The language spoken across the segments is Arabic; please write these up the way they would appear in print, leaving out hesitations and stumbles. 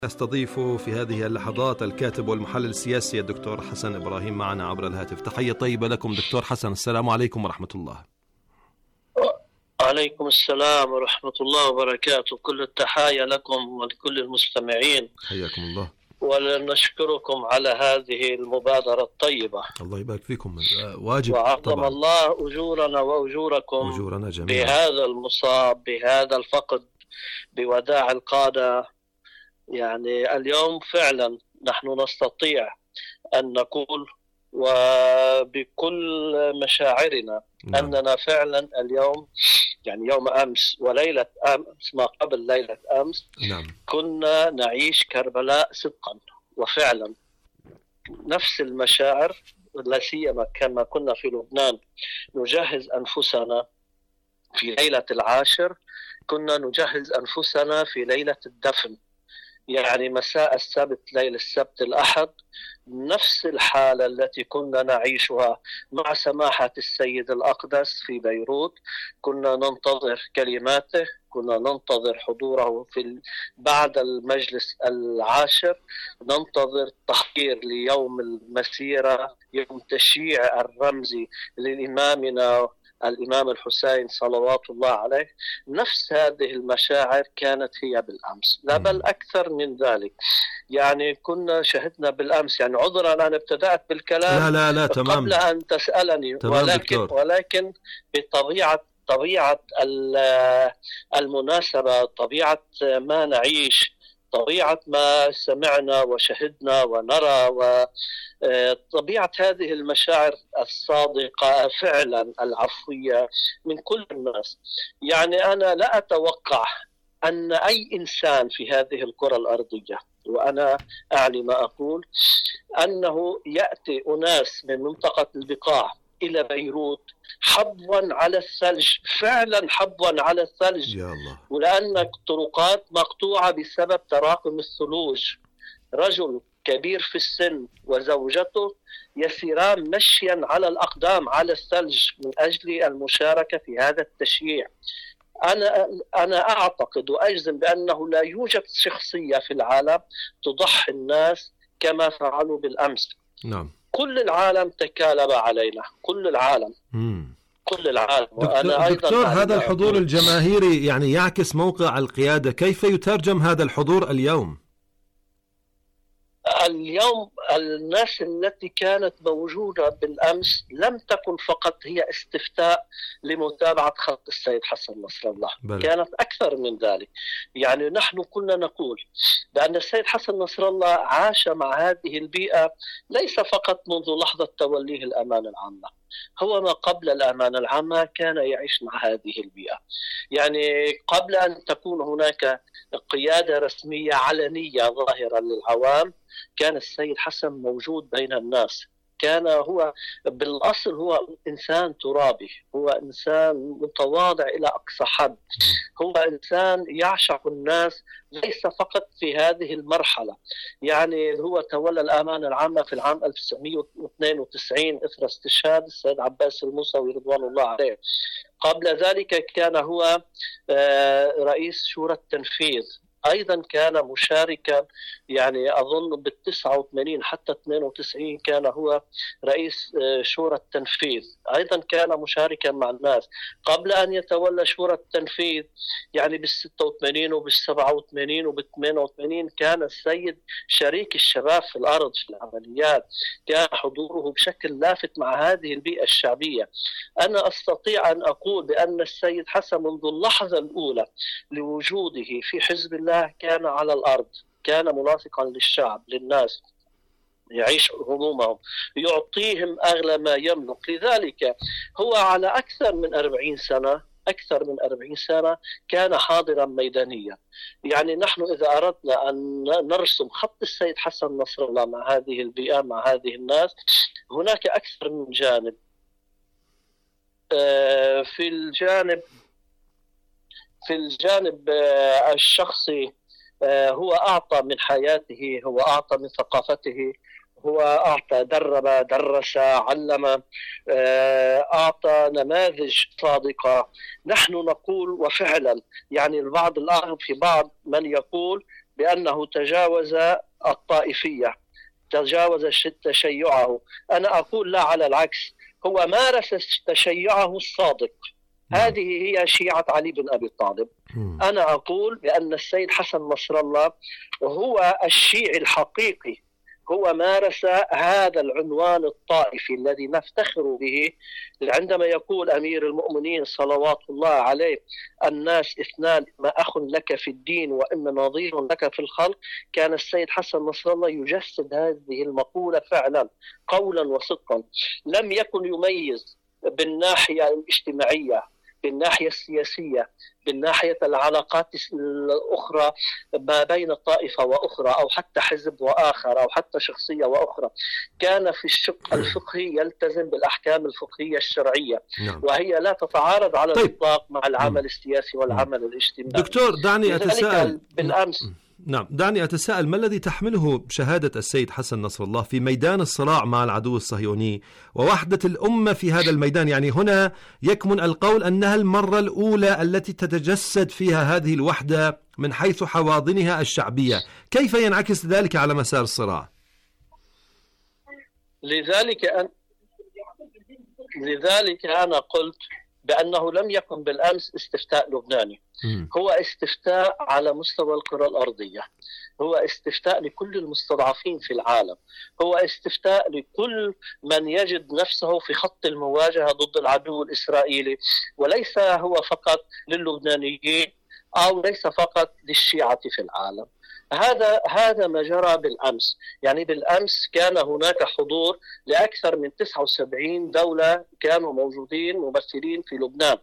أستضيف في هذه اللحظات الكاتب والمحلل السياسي الدكتور حسن إبراهيم معنا عبر الهاتف. تحية طيبة لكم دكتور حسن، السلام عليكم ورحمة الله. عليكم السلام ورحمة الله وبركاته، كل التحايا لكم ولكل المستمعين، حياكم الله ونشكركم على هذه المبادرة الطيبة. الله يبارك فيكم، واجب وعظم طبعا. الله أجورنا وأجوركم أجورنا جميعا بهذا المصاب، بهذا الفقد، بوداع القادة. يعني اليوم فعلا نحن نستطيع أن نقول وبكل مشاعرنا أننا فعلا اليوم، يعني يوم أمس وليلة أمس ما قبل ليلة أمس، كنا نعيش كربلاء صدقا وفعلا. نفس المشاعر، لا سيما كما كنا في لبنان نجهز أنفسنا في ليلة العاشر، كنا نجهز أنفسنا في ليلة الدفن، يعني مساء السبت ليل السبت الأحد. نفس الحالة التي كنا نعيشها مع سماحة السيد الأقدس في بيروت، كنا ننتظر كلماته، كنا ننتظر حضوره بعد المجلس العاشر، ننتظر تحضير ليوم المسيرة، يوم تشييع الرمزي لإمامنا الإمام الحسين صلوات الله عليه. نفس هذه المشاعر كانت هي بالأمس، لا بل أكثر من ذلك. يعني كنا شهدنا بالأمس، يعني عذرا أنا ابتدأت بالكلام لا تمام، قبل أن تسألني، ولكن بطبيعة المناسبة، طبيعة ما نعيش، طبيعة ما سمعنا وشهدنا ونرى، وطبيعة هذه المشاعر الصادقة فعلا العفوية من كل الناس. يعني أنا لا أتوقع أن أي إنسان في هذه الكرة الأرضية، وأنا أعلم ما أقول، أنه يأتي أناس من منطقة البقاع إلى بيروت حبوا على الثلج، فعلا حبوا على الثلج، يا الله. ولأن الطرقات مقطوعة بسبب تراكم الثلوج. رجل كبير في السن وزوجته يسيران مشيا على الأقدام على الثلج من أجل المشاركة في هذا التشييع. أنا أعتقد وأجزم بأنه لا يوجد شخصية في العالم تضحي الناس كما فعلوا بالأمس. نعم. كل العالم تكالب علينا، كل العالم. كل العالم. وأنا دكتور هذا الحضور الجماهيري يعني يعكس موقع القيادة، كيف يترجم هذا الحضور اليوم؟ اليوم الناس التي كانت موجودة بالأمس لم تكن فقط هي استفتاء لمتابعة خط السيد حسن نصر الله، كانت أكثر من ذلك. يعني نحن كنا نقول بأن السيد حسن نصر الله عاش مع هذه البيئة ليس فقط منذ لحظة توليه الأمانة العامة، هو ما قبل الأمانة العامة كان يعيش مع هذه البيئة. يعني قبل أن تكون هناك قيادة رسمية علنية ظاهرة للعوام، كان السيد حسن موجود بين الناس. كان هو بالأصل هو إنسان ترابي، هو إنسان متواضع إلى أقصى حد، هو إنسان يعشق الناس ليس فقط في هذه المرحلة. يعني هو تولى الأمانة العامة في العام 1992 إثر استشهاد السيد عباس الموسوي رضوان الله عليه. قبل ذلك كان هو رئيس شورى التنفيذ، أيضا كان مشاركا، يعني أظن بال89 حتى 92 كان هو رئيس شورى التنفيذ، أيضا كان مشاركا مع الناس. قبل أن يتولى شورى التنفيذ يعني بال86 وبال87 وبال88 كان السيد شريك الشباب في الأرض في العمليات، كان حضوره بشكل لافت مع هذه البيئة الشعبية. أنا أستطيع أن أقول بأن السيد حسن منذ اللحظة الأولى لوجوده في حزب الله كان على الأرض، كان ملاصقا للشعب للناس، يعيش همومهم، يعطيهم أغلى ما يملك. لذلك هو على أكثر من 40 سنة كان حاضرا ميدانيا. يعني نحن إذا أردنا أن نرسم خط السيد حسن نصر الله مع هذه البيئة مع هذه الناس، هناك أكثر من جانب. في الجانب الشخصي هو أعطى من حياته، هو أعطى من ثقافته، هو أعطى، درب، درس، علم، أعطى نماذج صادقة. نحن نقول وفعلا يعني البعض الآن في بعض من يقول بأنه تجاوز الطائفية، تجاوز تشيعه. أنا أقول لا، على العكس، هو مارس تشيعه الصادق. هذه هي شيعة علي بن أبي طالب. أنا أقول بأن السيد حسن نصر الله هو الشيعي الحقيقي، هو مارس هذا العنوان الطائفي الذي نفتخر به. عندما يقول أمير المؤمنين صلوات الله عليه: الناس اثنان، ما أخ لك في الدين وإما نظير لك في الخلق، كان السيد حسن نصر الله يجسد هذه المقولة فعلا قولا وصدقا. لم يكن يميز بالناحية الاجتماعية، بالناحية السياسية، بالناحية العلاقات الأخرى ما بين طائفة وأخرى، أو حتى حزب وآخر، أو حتى شخصية وأخرى. كان في الشق الفقهي يلتزم بالأحكام الفقهية الشرعية، وهي لا تتعارض على الإطلاق مع العمل السياسي والعمل الاجتماعي. دكتور، دعني أتساءل بالأمس. نعم، دعني أتساءل، ما الذي تحمله شهادة السيد حسن نصر الله في ميدان الصراع مع العدو الصهيوني ووحدة الأمة في هذا الميدان؟ يعني هنا يكمن القول أنها المرة الأولى التي تتجسد فيها هذه الوحدة من حيث حواضنها الشعبية. كيف ينعكس ذلك على مسار الصراع؟ لذلك أنا قلت بأنه لم يكن بالأمس استفتاء لبناني، هو استفتاء على مستوى الكرة الأرضية، هو استفتاء لكل المستضعفين في العالم، هو استفتاء لكل من يجد نفسه في خط المواجهة ضد العدو الإسرائيلي، وليس هو فقط للبنانيين أو ليس فقط للشيعة في العالم. هذا ما جرى بالأمس. يعني بالأمس كان هناك حضور لأكثر من 79 دولة كانوا موجودين ممثلين في لبنان.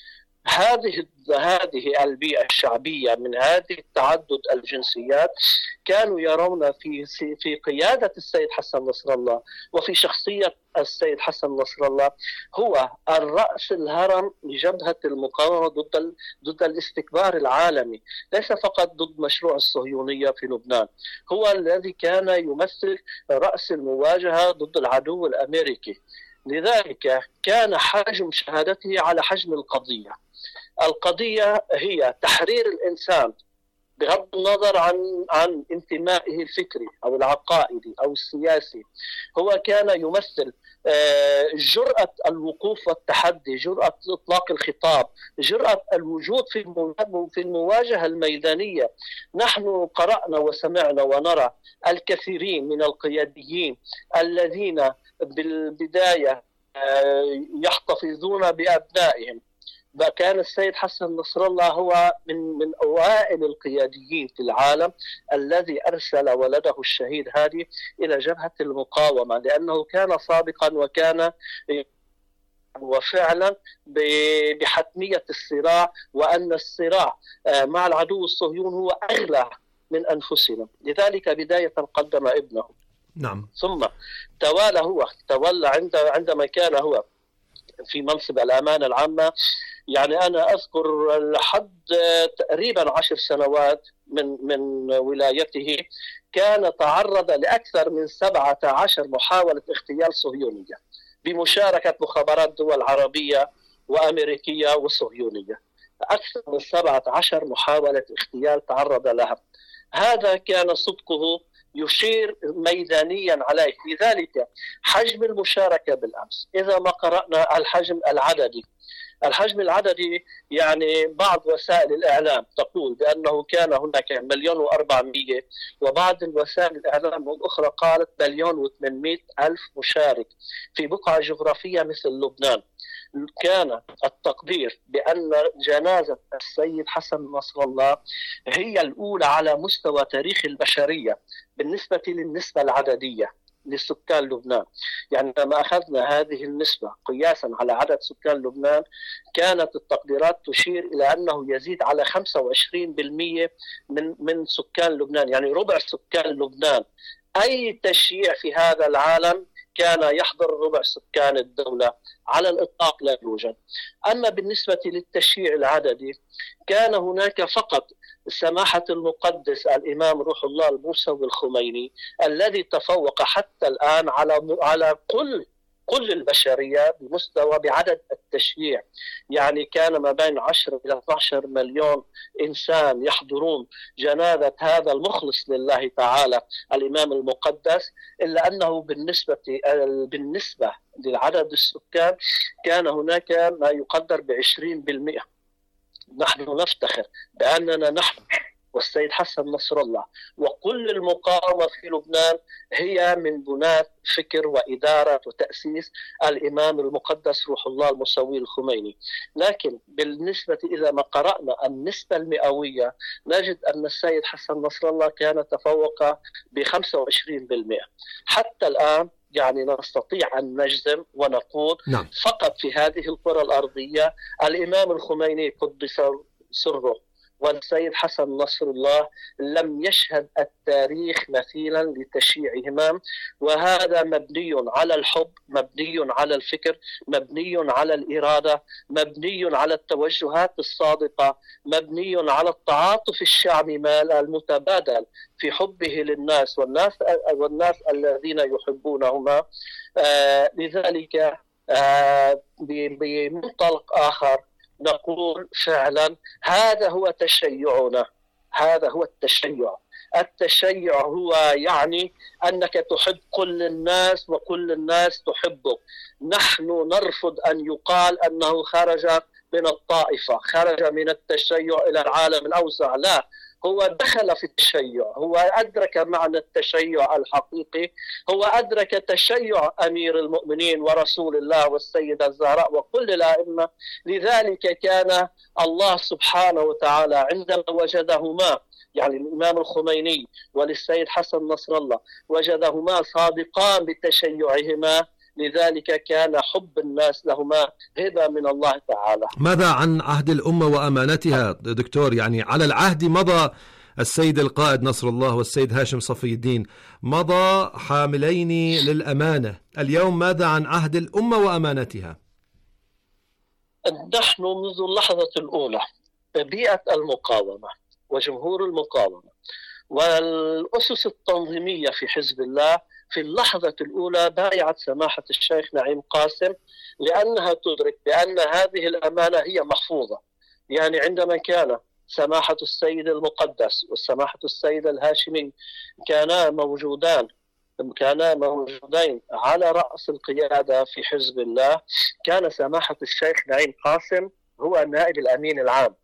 هذه البيئة الشعبية من هذه التعدد الجنسيات كانوا يرون في قيادة السيد حسن نصر الله وفي شخصية السيد حسن نصر الله هو الرأس الهرم لجبهة المقاومة ضد الاستكبار العالمي، ليس فقط ضد مشروع الصهيونية في لبنان، هو الذي كان يمثل رأس المواجهة ضد العدو الأمريكي. لذلك كان حجم شهادته على حجم القضية. القضية هي تحرير الإنسان بغض النظر عن انتمائه الفكري أو العقائدي أو السياسي. هو كان يمثل جرأة الوقوف والتحدي، جرأة إطلاق الخطاب، جرأة الوجود في المواجهة الميدانية. نحن قرأنا وسمعنا ونرى الكثيرين من القياديين الذين بالبداية يحتفظون بأبنائهم. كان السيد حسن نصر الله هو من أوائل القياديين في العالم الذي أرسل ولده الشهيد هادي إلى جبهة المقاومة، لأنه كان صادقا وكان وفعلا بحتمية الصراع، وأن الصراع مع العدو الصهيون هو أغلى من أنفسنا. لذلك بداية قدم ابنه. نعم. ثم تولى عندما كان هو في منصب الأمانة العامة. يعني أنا أذكر لحد تقريبا 10 سنوات من ولايته كان تعرض لأكثر من 17 محاولة اغتيال صهيونية بمشاركة مخابرات دول عربية وأمريكية وصهيونية. أكثر من 17 محاولة اغتيال تعرض لها. هذا كان صدقه يشير ميدانيا عليه. لذلك حجم المشاركة بالأمس، إذا ما قرأنا الحجم العددي يعني بعض وسائل الإعلام تقول بأنه كان هناك 1,400,000، وبعض الوسائل الإعلام الأخرى قالت 1,800,000 مشارك في بقعة جغرافية مثل لبنان. كان التقدير بأن جنازة السيد حسن نصر الله هي الأولى على مستوى تاريخ البشرية بالنسبة للنسبة العددية لسكان لبنان. يعني لما أخذنا هذه النسبة قياسا على عدد سكان لبنان كانت التقديرات تشير إلى أنه يزيد على 25% من سكان لبنان، يعني ربع سكان لبنان. أي تشييع في هذا العالم كان يحضر ربع سكان الدولة على الإطلاق لا يوجد. أما بالنسبة للتشييع العددي كان هناك فقط سماحة المقدس الإمام روح الله الموسوي الخميني الذي تفوق حتى الآن على كل كل البشرية بمستوى بعدد التشييع. يعني كان ما بين 10 إلى 12 مليون إنسان يحضرون جنازة هذا المخلص لله تعالى الإمام المقدس، إلا أنه بالنسبة للعدد السكان كان هناك ما يقدر ب20%. نحن نفتخر بأننا نحن والسيد حسن نصر الله وكل المقاومة في لبنان هي من بناة فكر وإدارة وتأسيس الإمام المقدس روح الله المسوي الخميني. لكن بالنسبة إذا ما قرأنا النسبة المئوية نجد أن السيد حسن نصر الله كان تفوق ب25%. حتى الآن يعني نستطيع أن نجزم ونقول فقط في هذه الكرة الأرضية الإمام الخميني قدس سره والسيد حسن نصر الله لم يشهد التاريخ مثيلا لتشييعهما، وهذا مبني على الحب، مبني على الفكر، مبني على الإرادة، مبني على التوجهات الصادقة، مبني على التعاطف الشعبي المتبادل في حبه للناس والناس الذين يحبونهما. لذلك بمنطلق آخر نقول فعلا هذا هو تشيعنا، هذا هو التشيع. التشيع هو يعني أنك تحب كل الناس وكل الناس تحبك. نحن نرفض أن يقال أنه خرج من الطائفة، خرج من التشيع إلى العالم الأوسع. لا، هو دخل في التشيع، هو أدرك معنى التشيع الحقيقي، هو أدرك تشيع أمير المؤمنين ورسول الله والسيدة الزهراء وكل الأئمة. لذلك كان الله سبحانه وتعالى عندما وجدهما، يعني الإمام الخميني وللسيد حسن نصر الله، وجدهما صادقان بتشيعهما، لذلك كان حب الناس لهما هبة من الله تعالى. ماذا عن عهد الأمة وأمانتها دكتور؟ يعني على العهد مضى السيد القائد نصر الله والسيد هاشم صفي الدين، مضى حاملين للأمانة. اليوم ماذا عن عهد الأمة وأمانتها؟ نحن منذ اللحظة الأولى بيئة المقاومة وجمهور المقاومة والأسس التنظيمية في حزب الله في اللحظة الأولى بايعت سماحة الشيخ نعيم قاسم، لأنها تدرك بأن هذه الأمانة هي محفوظة. يعني عندما كان سماحة السيد المقدس والسماحة السيد الهاشمي كانا موجودين على رأس القيادة في حزب الله، كان سماحة الشيخ نعيم قاسم هو نائب الأمين العام.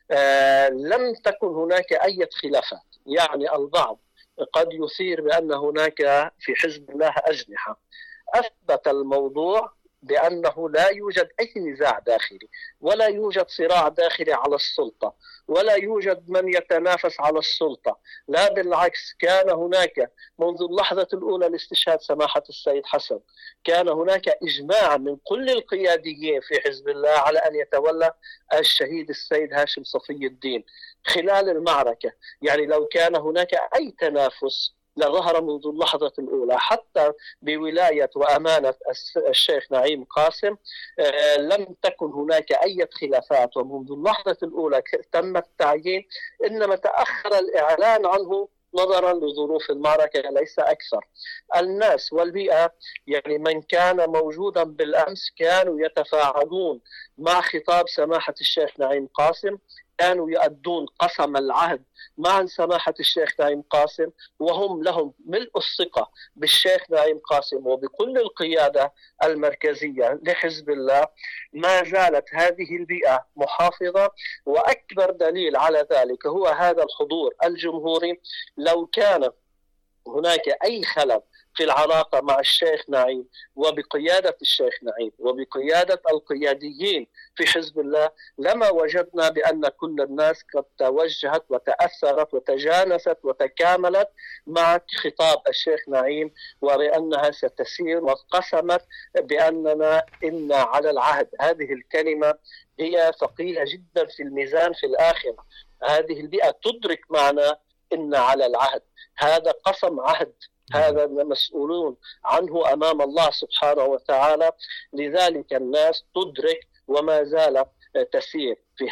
لم تكن هناك أي خلافات. يعني البعض قد يثير بأن هناك في حزب الله أجنحة. أثبت الموضوع بأنه لا يوجد أي نزاع داخلي، ولا يوجد صراع داخلي على السلطة، ولا يوجد من يتنافس على السلطة. لا بالعكس، كان هناك منذ اللحظة الأولى لاستشهاد سماحة السيد حسن كان هناك إجماع من كل القياديين في حزب الله على أن يتولى الشهيد السيد هاشم صفي الدين خلال المعركة. يعني لو كان هناك أي تنافس لظهر منذ اللحظة الأولى. حتى بولاية وأمانة الشيخ نعيم قاسم لم تكن هناك أي خلافات، ومنذ اللحظة الأولى تم التعيين، إنما تأخر الإعلان عنه نظرا لظروف المعركة ليس أكثر. الناس والبيئة يعني من كان موجودا بالأمس كانوا يتفاعلون مع خطاب سماحة الشيخ نعيم قاسم، كانوا يؤدون قسم العهد مع سماحة الشيخ نعيم قاسم، وهم لهم ملء الثقة بالشيخ نعيم قاسم وبكل القيادة المركزية لحزب الله. ما زالت هذه البيئة محافظة، وأكبر دليل على ذلك هو هذا الحضور الجمهوري. لو كان هناك أي خلل في العلاقة مع الشيخ نعيم وبقيادة الشيخ نعيم وبقيادة القياديين في حزب الله لما وجدنا بأن كل الناس قد توجهت وتأثرت وتجانست وتكاملت مع خطاب الشيخ نعيم، وبأنها ستسير، وقسمت بأننا إن على العهد. هذه الكلمة هي ثقيلة جدا في الميزان في الآخرة. هذه البيئة تدرك معنى إن على العهد، هذا قسم عهد، هذا مسؤولون عنه أمام الله سبحانه وتعالى. لذلك الناس تدرك وما زالت تسير في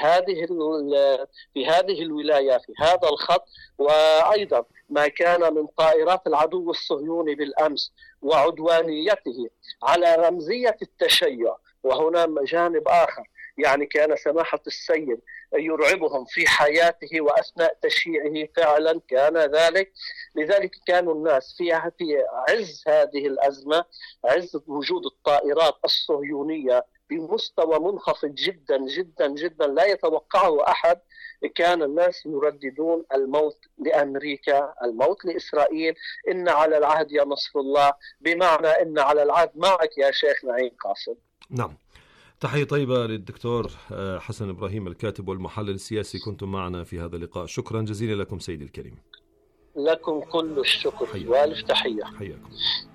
هذه الولاية، في هذا الخط. وأيضا ما كان من طائرات العدو الصهيوني بالأمس وعدوانيته على رمزية التشيع. وهنا جانب آخر، يعني كان سماحة السيد يرعبهم في حياته وأثناء تشييعه، فعلا كان ذلك. لذلك كانوا الناس في عز هذه الأزمة، عز وجود الطائرات الصهيونية بمستوى منخفض جدا جدا جدا لا يتوقعه أحد، كان الناس يرددون الموت لأمريكا، الموت لإسرائيل، إن على العهد يا نصر الله، بمعنى إن على العهد معك يا شيخ نعيم قاسم. نعم. تحية طيبة للدكتور حسن إبراهيم الكاتب والمحلل السياسي، كنتم معنا في هذا اللقاء. شكرا جزيلا لكم سيدي الكريم. لكم كل الشكر والف تحية. حياكم.